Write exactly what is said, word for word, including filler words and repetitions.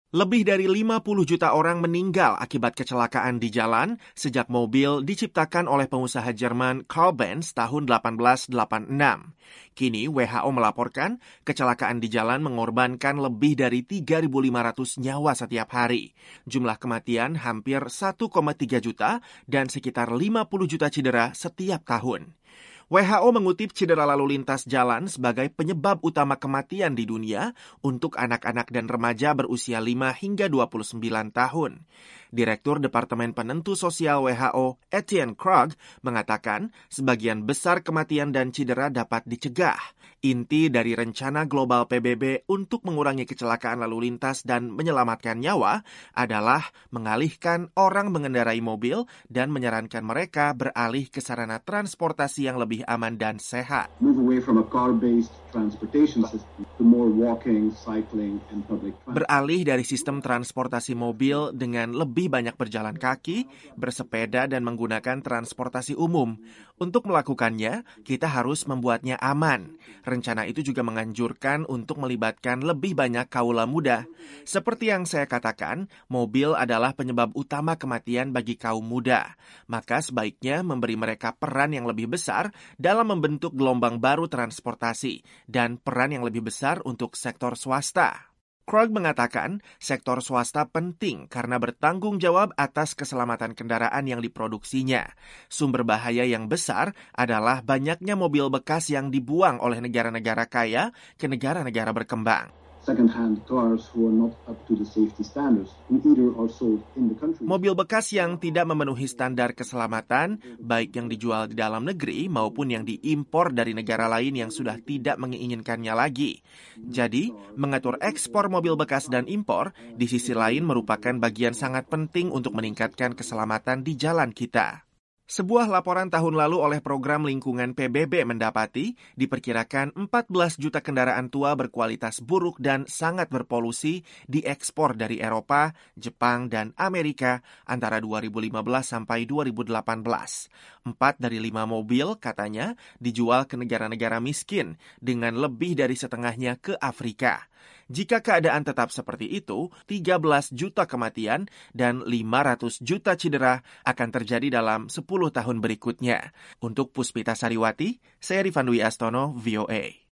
Lebih dari lima puluh juta orang meninggal akibat kecelakaan di jalan sejak mobil diciptakan oleh pengusaha Jerman Karl Benz tahun delapan belas delapan puluh enam. Kini W H O melaporkan kecelakaan di jalan mengorbankan lebih dari tiga ribu lima ratus nyawa setiap hari. Jumlah kematian hampir satu koma tiga juta dan sekitar lima puluh juta cedera setiap tahun. W H O mengutip cedera lalu lintas jalan sebagai penyebab utama kematian di dunia untuk anak-anak dan remaja berusia lima hingga dua puluh sembilan tahun. Direktur Departemen Penentu Sosial W H O, Etienne Krug, mengatakan sebagian besar kematian dan cedera dapat dicegah. Inti dari rencana global P B B untuk mengurangi kecelakaan lalu lintas dan menyelamatkan nyawa adalah mengalihkan orang mengendarai mobil dan menyarankan mereka beralih ke sarana transportasi yang lebih aman dan sehat. Move away from a car-based transportation system to more walking, cycling, and public transport. Beralih dari sistem transportasi mobil dengan lebih banyak berjalan kaki, bersepeda, dan menggunakan transportasi umum. Untuk melakukannya, kita harus membuatnya aman. Rencana itu juga menganjurkan untuk melibatkan lebih banyak kaula muda. Seperti yang saya katakan, mobil adalah penyebab utama kematian bagi kaum muda. Maka sebaiknya memberi mereka peran yang lebih besar dalam membentuk gelombang baru transportasi dan peran yang lebih besar untuk sektor swasta. Krug mengatakan sektor swasta penting karena bertanggung jawab atas keselamatan kendaraan yang diproduksinya. Sumber bahaya yang besar adalah banyaknya mobil bekas yang dibuang oleh negara-negara kaya ke negara-negara berkembang. Second-hand cars who are not up to the safety standards and either are sold in the country. Mobil bekas yang tidak memenuhi standar keselamatan, baik yang dijual di dalam negeri maupun yang diimpor dari negara lain yang sudah tidak menginginkannya lagi. Jadi, mengatur ekspor mobil bekas dan impor di sisi lain merupakan bagian sangat penting untuk meningkatkan keselamatan di jalan kita. Sebuah laporan tahun lalu oleh Program Lingkungan P B B mendapati diperkirakan empat belas juta kendaraan tua berkualitas buruk dan sangat berpolusi diekspor dari Eropa, Jepang, dan Amerika antara dua ribu lima belas sampai dua ribu delapan belas. Empat dari lima mobil, katanya, dijual ke negara-negara miskin dengan lebih dari setengahnya ke Afrika. Jika keadaan tetap seperti itu, tiga belas juta kematian dan lima ratus juta cedera akan terjadi dalam sepuluh tahun berikutnya. Untuk Puspita Sariwati, saya Rifan Dwi Astono, V O A.